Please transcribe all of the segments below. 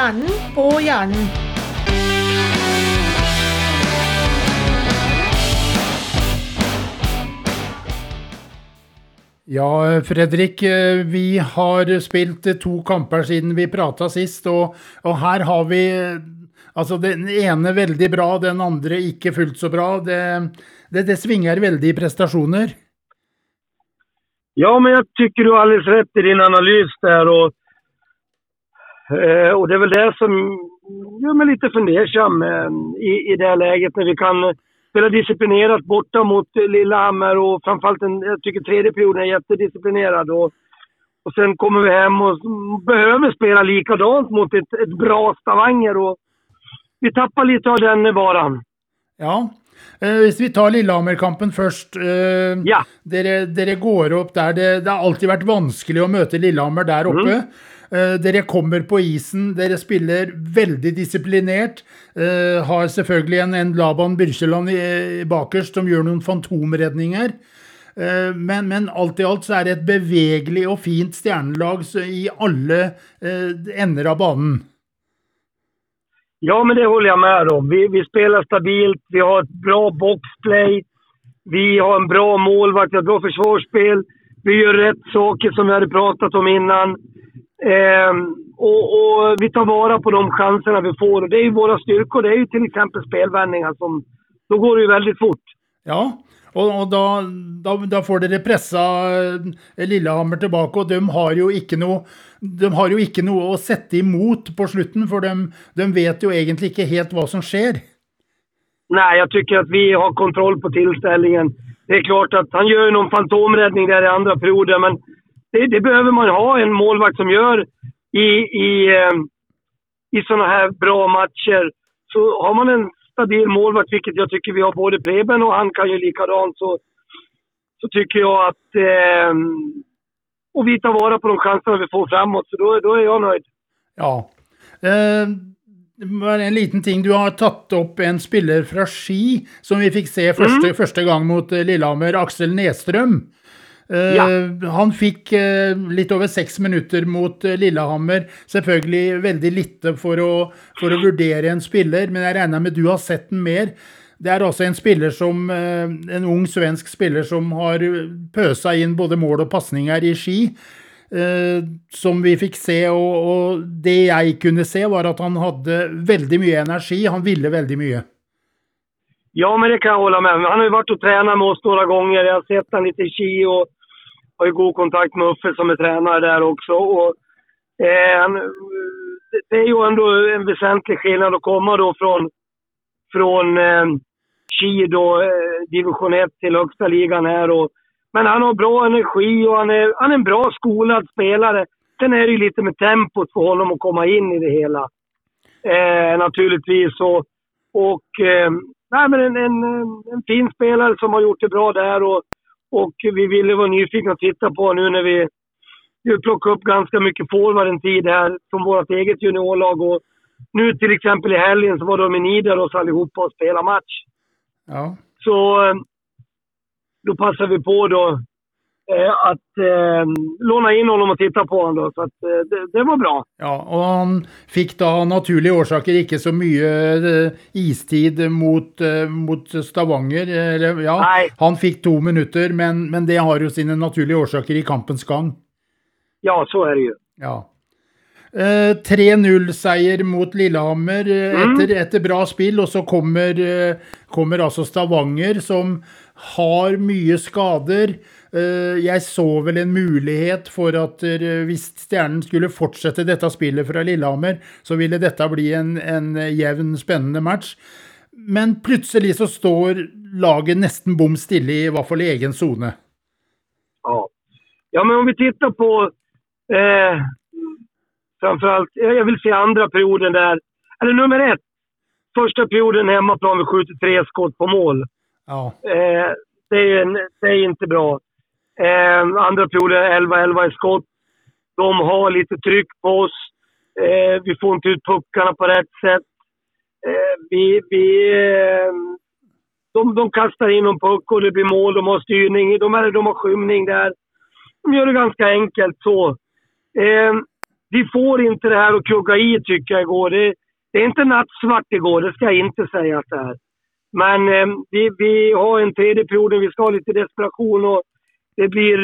Stjernen på hjernen. Ja, Fredrik, vi har spilt 2 kamper siden vi pratet sist, og her har vi, altså den ene veldig bra, den andre ikke fullt så bra. Det svinger veldig i prestasjoner. Ja, men jag tycker du har alldeles rätt i din analys där och det är väl det som gör mig lite fundersam i det här läget när vi kan spela disciplinerat borta mot Lillehammer och framförallt jag tycker tredje perioden är jättedisciplinerad och sen kommer vi hem och behöver spela likadant mot ett bra Stavanger och vi tappar lite av den varan. Ja, hvis vi tar Lillehammer-kampen først, Ja. Dere går opp der, det har alltid vært vanskelig å møte Lillehammer der oppe. Dere kommer på isen, dere spiller veldig disiplinert, har selvfølgelig en Laban Byrkjeland bakerst som gjør noen fantomredninger, men alt i alt så er det et bevegelig og fint stjernelag i alle ender av banen. Ja, men det håller jag med om. Vi spelar stabilt, vi har ett bra boxplay, vi har en bra målvakt, ett bra försvarsspel, vi gör rätt saker som vi hade pratat om innan. Och vi tar vara på de chanserna vi får. Och det är ju våra styrkor, det är ju till exempel spelvändningar som, då går det ju väldigt fort. Ja, og da får dere pressa Lillehammer tilbake, og de har jo ikke noe å sette imot på slutten, for de vet jo egentlig ikke helt hva som skjer. Nej, jag tycker att vi har kontroll på tillställningen. Det är klart att han gör någon fantomräddning där i andra perioden, men det behöver man ha en målvakt som gör i såna här bra matcher. Så har man en stabil målvakt, vilket jag tycker vi har både Preben och han kan ju likadant, så tycker jag att och vi tar vara på de chanserna vi får framåt, så då är jag nöjd. Ja, en liten ting, du har tatt opp en spiller fra Ski som vi fikk se første gang mot Lillehammer, Axel Nedstrøm. Ja. Han fikk litt over 6 minutter mot Lillehammer, selvfølgelig veldig lite for å vurdere en spiller, men jeg regner med du har sett den mer. Det er også en spiller som, en ung svensk spiller som har pøsa inn både mål og passninger i Ski, som vi fikk se, og det jeg kunne se var at han hadde veldig mye energi, han ville veldig mye. Ja, men det kan jag hålla med. Han har ju varit och tränat med oss några gånger. Jag har sett han lite i Ski och har ju god kontakt med Uffe som är tränare där också. Och, det är ju ändå en väsentlig skillnad att komma då från Ski då, division 1 till högsta ligan här. Men han har bra energi och han är en bra skolad spelare. Sen är det ju lite med tempot för honom att komma in i det hela. Naturligtvis. Nej, men en fin spelare som har gjort det bra där och vi ville vara nyfikna att titta på nu när vi plockar upp ganska mycket forward en tid här från vårt eget juniorlag och nu till exempel i helgen så var de i Nidaros allihopa och spela match. Ja. Så då passar vi på då att låna in honom och titta på honom då, så att det var bra. Ja, och han fick då av naturliga årsaker inte så mycket istid mot Stavanger. Eller, ja, nej. Han fick 2 minuter, men det har ju sina naturliga årsaker i kampens gång. Ja, så är det ju. Ja. 3-0-seier mot Lillehammer etter bra spill, og så kommer altså Stavanger som har mye skader. Jeg så vel en mulighet for at hvis Stjernen skulle fortsette dette spillet fra Lillehammer, så ville dette bli en jevn, spennende match. Men plutselig så står laget nesten bom stille, i hvert fall i egen zone. Ja, men om vi tittar på framförallt, jag vill se andra perioden där, eller nummer 1, första perioden hemmaplan vi skjuter 3 skott på mål. Ja. Det är inte bra. Andra perioden 11-11 i skott. De har lite tryck på oss. Vi får inte ut puckarna på rätt sätt. De kastar in en puck och det blir mål. De har styrning. De har skymning där. De gör det ganska enkelt så. vi får inte det här att kugga i, tycker jag, igår. Det är inte nattsvart igår, det ska jag inte säga att det är. Men vi har en tredje period, vi ska ha lite desperation och det blir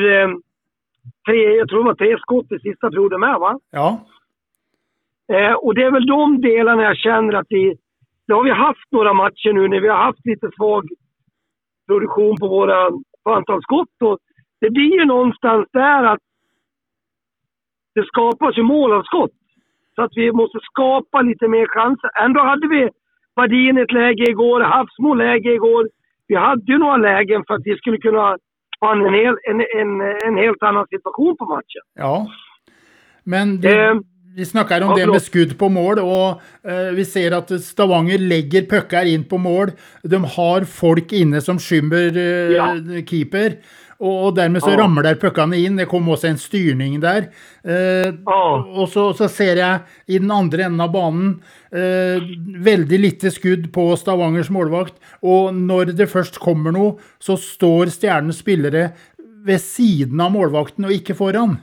jag tror det var 3 skott i sista perioden med, va? Ja. Och det är väl de delarna jag känner att det har vi haft några matcher nu när vi har haft lite svag produktion på antal skott. Och det blir ju någonstans där att det skapas ju mål av skott. Så att vi måste skapa lite mer chanser. Ändå hade vi Badin ett läge igår, Havsmo läge igår. Vi hade ju några lägen för att vi skulle kunna ha en helt annan situation på matchen. Ja, men vi snackar om det med skudd på mål och vi ser att Stavanger lägger puckar in på mål. De har folk inne som skymmer keeper. Och därmed så ramlar puckarna in. Det kommer också en styrning där. Och så ser jag i den andra änden av banan väldigt lite skudd på Stavangers målvakt. Och när det först kommer något så står Stjärnens spelare vid sidan av målvakten och inte foran.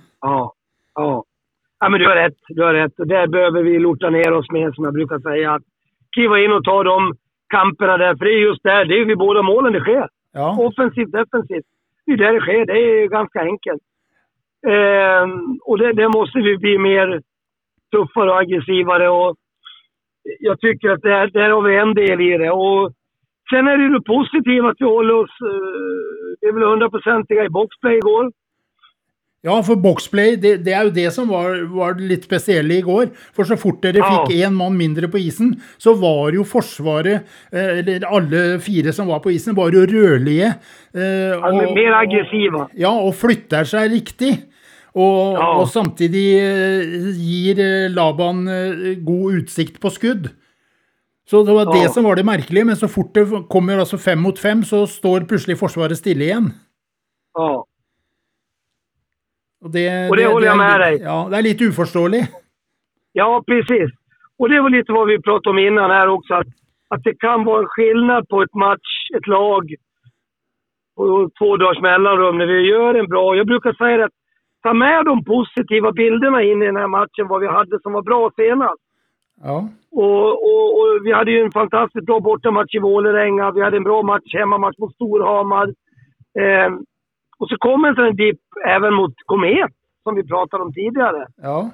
Ja, men du har rätt. Och där behöver vi lorta ner oss med, som jag brukar säga. Att kliva in och ta de kamperna där. För det är just där, det är vid båda målen det sker. Ja. Offensivt, defensivt. Det är där det sker, det är ganska enkelt. Och det måste vi bli mer tuffare och aggressivare. Och jag tycker att där har vi en del i det. Och sen är det ju positivt att vi håller oss, det är väl 100% i boxplay igår. Ja, för boxplay, det är ju det som var lite speciellt igår. För så fort det fick en man mindre på isen, så var ju försvaret, eller alla 4 som var på isen, var ju rörliga. Och mer aggressiva. Ja, och flyttar sig riktigt. Och samtidigt ger Laban god utsikt på skudd. Så det var det som var det märkliga, men så fort det kommer alltså 5 mot 5 så står plötsligt försvaret stilla igen. Ja. Och det håller jag med dig. Ja, det är lite oförståeligt. Ja, precis. Och det var lite vad vi pratade om innan här också. Att det kan vara en skillnad på ett match, ett lag på 2 dagars mellanrum när vi gör en bra. Jag brukar säga att ta med de positiva bilderna in i den här matchen, vad vi hade som var bra senast. Ja. Och vi hade ju en fantastiskt bra bortamatch i Vålerenga. Vi hade en bra hemmamatch mot Storhamar. Och så kommer en sån dipp även mot Komet, som vi pratade om tidigare. Ja.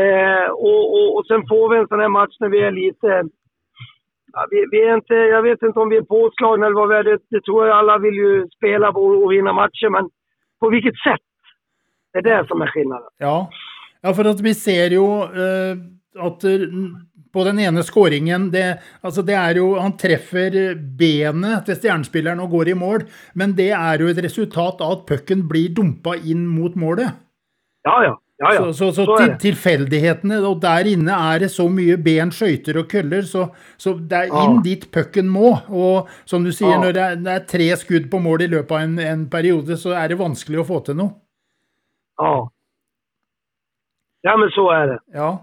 Och sen får vi en sån här match när vi är lite... Ja, vi är inte, jag vet inte om vi är påslagna eller vad vi är. Det tror jag alla vill ju spela och vinna matcher, men på vilket sätt? Det är det som är skillnaden. Ja, för att vi ser ju att på den ena skåringen, det är ju, han träffar benet till stjärnspelaren och går i mål, men det är ju ett resultat av att pucken blir dumpad in mot målet. Ja. Så tillfälligheterna, och där inne är det så mycket ben, skøyter och kuller, så där in dit pucken må, och som du säger, när det är 3 skudd på mål i löpet av en period, så är det vanskligt att få till något. Ja, men så är det. Ja.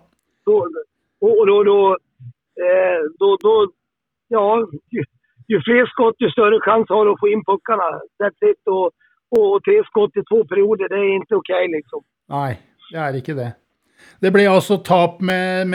Ju fler skott, ju större chans har du att få in puckarna. That's it. Och 3 skott i 2 perioder, det är inte okej liksom. Nej, det är inte det. Det blev alltså tap med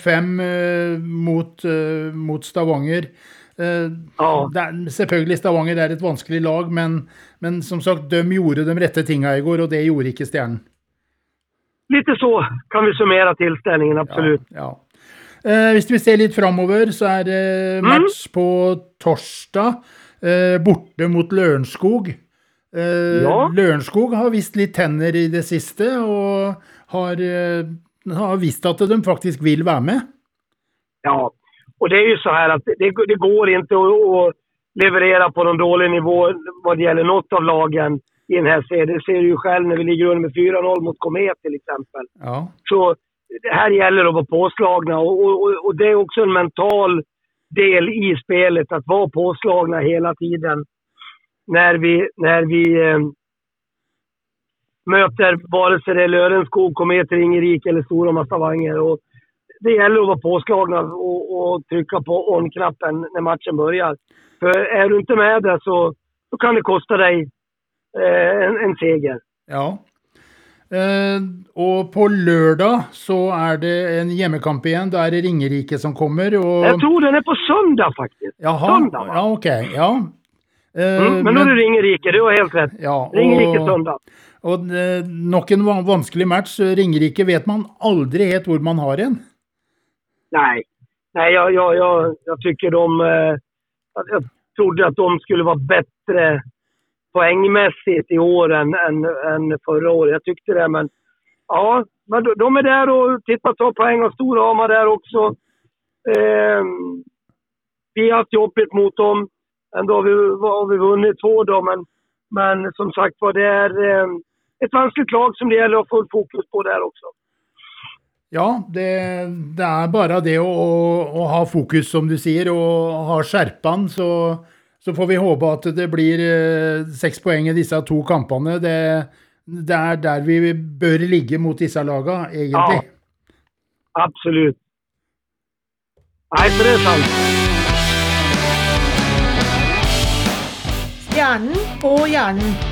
2-5 mot Stavanger. Selvfølgelig Stavanger är ett vanskligt lag, men som sagt, de gjorde de rätta tinga igår, och det gjorde inte Stjärnen. Lite så kan vi summera tillställningen, absolut. Ja. Hvis vi ser lite framöver, så är det match på torsdag borta mot Lørenskog. Lørenskog har visst lite tänder i det sista och har visst att de faktiskt vill vara med. Ja, och det är ju så här att det går inte att leverera på någon dålig nivå vad det gäller något av lagen i den här serien. Det ser du ju själv när vi ligger under med 4-0 mot Komet till exempel. Ja. Så det här gäller att vara påslagna, och det är också en mental del i spelet att vara påslagna hela tiden när vi möter vare sig det är Lørenskog, Komet, Ringerike eller Storhamar, Stavanger. Och det gäller att vara påslagna och trycka på on-knappen när matchen börjar. För är du inte med där så kan det kosta dig en seger. Ja. Og på lørdag så det en hjemmekamp igjen. Da det Ringerike som kommer. Og... Jag tror den på söndag faktiskt. Jaha, Söndag, va? ja, okej, ja. Men då det Ringerike, du har helt rätt. Ja, Ringerike söndag. Og nok en vanskelig match. Ringerike vet man aldri helt hvor man har en. Nej, jag tycker jag trodde att de skulle vara bättre poängmässigt i år än förra året. Jag tyckte det, men ja, men de är där och tittar ta poäng och Storhamar där också. Vi har haft jobbigt mot dem. Ändå har vi vunnit 2 då, men som sagt var det är ett vanskligt lag som det gäller att få fokus på där också. Ja, det bara det å ha fokus, som du sier, og ha skjerpan, så får vi håpe at det blir 6 poeng i disse 2 kampene. Det der vi bør ligge mot disse laga, egentlig. Ja, absolut. Nej, så det sant. Stjernen på hjernen.